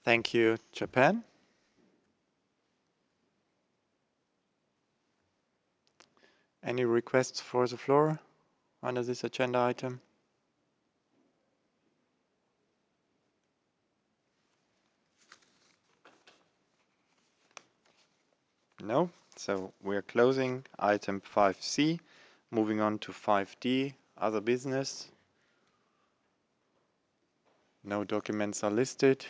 Thank you, Japan. Any requests for the floor under this agenda item? No. So we're closing item 5C. Moving on to 5D, other business. No documents are listed.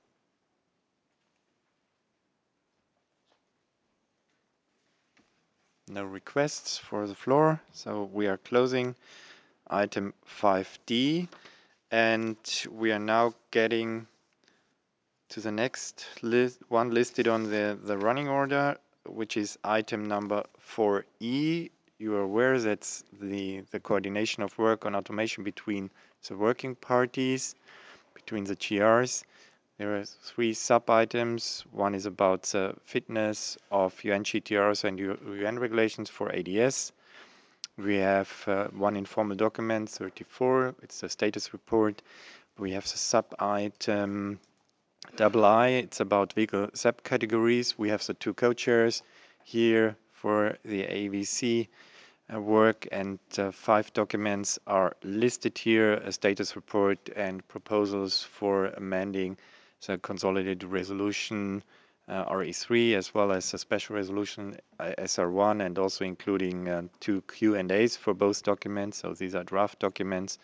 No requests for the floor. So we are closing item 5D. And we are now getting to the next one listed on the running order, which is item number 4E. You are aware that's the coordination of work on automation between the working parties, between the GRs. There are three sub-items. One is about the fitness of UN GTRs and UN regulations for ADS. We have one informal document, 34. It's a status report. We have the sub-item II. It's about vehicle subcategories. We have the two co-chairs here for the AVC work, and 5 documents are listed here: a status report and proposals for amending the consolidated resolution RE3, as well as a special resolution SR1, and also including 2 Q&As for both documents. So these are draft documents.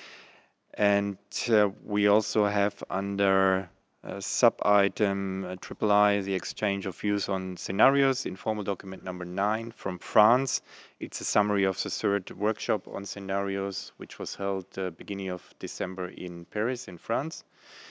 And we also have under sub-item III, the exchange of views on scenarios, informal document number 9 from France. It's a summary of the third workshop on scenarios, which was held beginning of December in Paris, in France.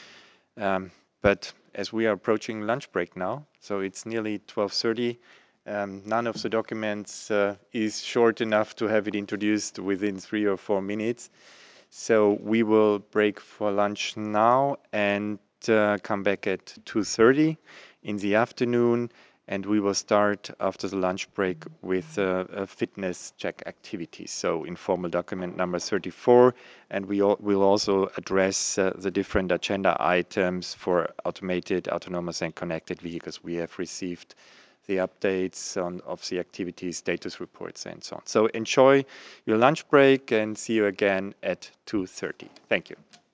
But as we are approaching lunch break now, so it's nearly 12:30, none of the documents is short enough to have it introduced within 3 or 4 minutes. So we will break for lunch now and come back at 2:30 in the afternoon, and we will start after the lunch break with a fitness check activity. So informal document number 34, and we'll also address the different agenda items for automated, autonomous, and connected vehicles. We have received the updates of the activities, status reports, and so on. So enjoy your lunch break and see you again at 2:30. Thank you.